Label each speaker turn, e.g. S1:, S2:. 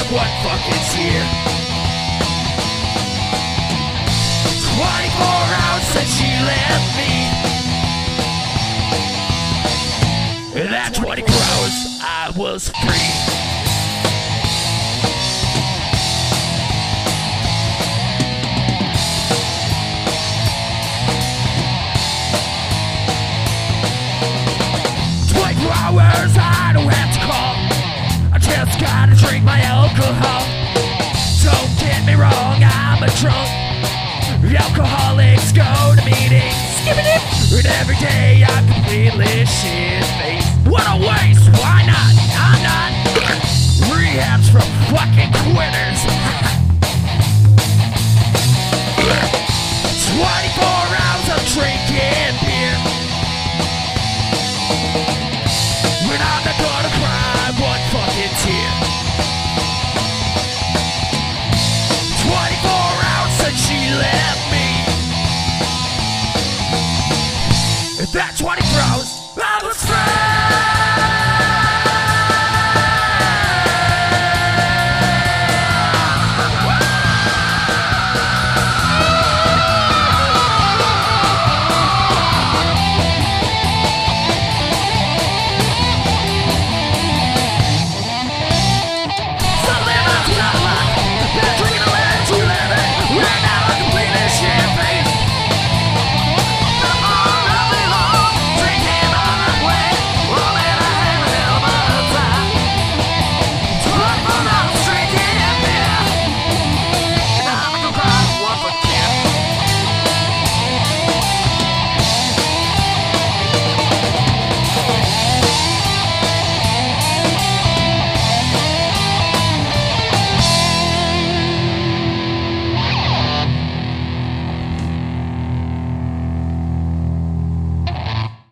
S1: one fucking year. 24 hours since she left me. In that 24 hours I was free. Hours I don't have to call. I just gotta drink my alcohol. Don't get me wrong, I'm a drunk. Alcoholics go to meetings, and every day I'm completely shit-faced. What a waste, why not? I'm not. Rehab's for fucking quitters. 24 hours of drinking.